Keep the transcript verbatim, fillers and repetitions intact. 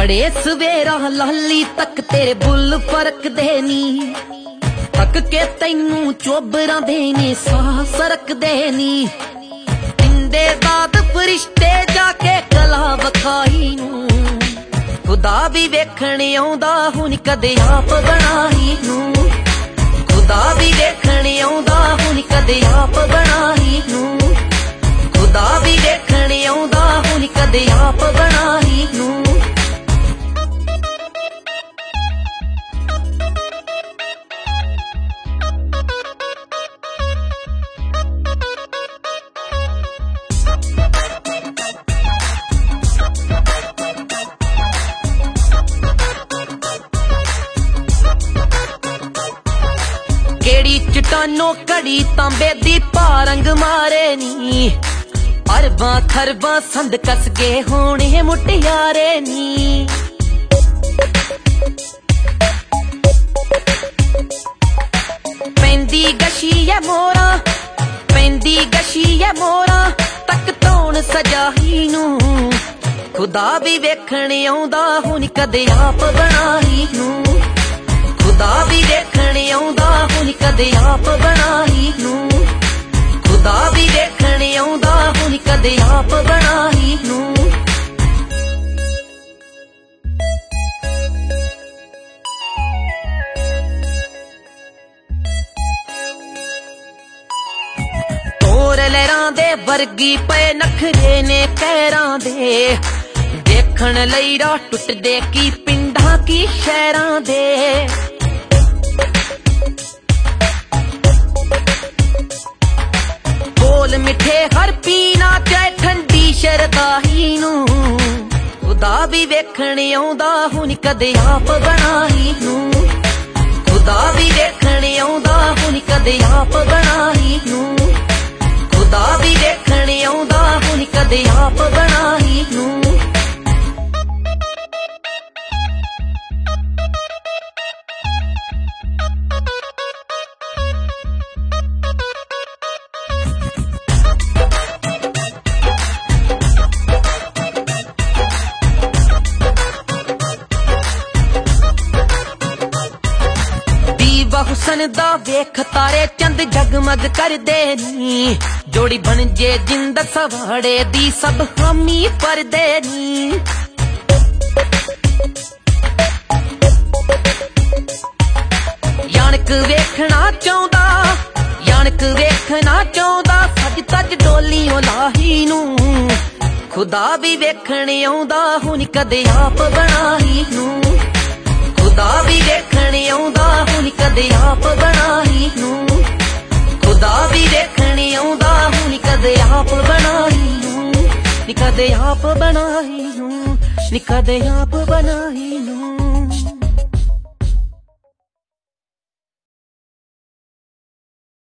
खड़े सवेरा लाली तक तेरे बुल फरक देनी तक के तैनू चोबरा देने सा सरक देनी इंदे दाद फरिश्ते जाके कला वखाई नू खुदा भी वेखने आउंदा हुन कदे आप बनाई नू खुदा भी वेखने आउंदा हुन कदे आप बनाई नू खुदा भी वेखने आउंदा हुन कदे आप बनाई नू केड़ी चटानो कड़ी तांबे दी पारंग मारे नी अरबा खरबा संद कस के होने मुटियारे नी पेंदी गशी है मोरा पेंदी गशी है मोरा तक तौन सजाही नू खुदा भी वेखने आउंदा हुन कदे आप बनाई नू खुदा भी वेखने आउंदा हुन कदे आप बनाई नू खुदा भी वेखने आउंदा हुन कदे आप बनाई नू तोर लहरां दे वर्गी पे नखरे ने कैरां दे देखण लई राह टुटदे की पिंडां की शहरां दे बोल मिठे हर पीना चाहे ठंडी शरदाही नू खुदा भी वेखने आउंदा हुन कदे आप बनाई नू खुदा भी वेखने आउंदा हुन कदे आप बनाई नू खुदा भी वेखने आउंदा हुन कदे आप बनाई नू हुसन दा वेख तारे चंद जगमग कर दे नी जोड़ी बन जे जिंद सवाड़े दी सब हामी पर दे नी यानक वेखना चाहुंदा यानक वेखना चाहुंदा सज तज डोलियों लाही नू खुदा भी वेखने आउंदा हुन कदे आप बनाई नू खुदा भी वेखने आउंदा हुन कदे आप बनाई नू खुदा भी वेखने आउंदा हुन कदे आप बनाई नू नी कदे आप बनाई नू नी कदे आप बनाई नू।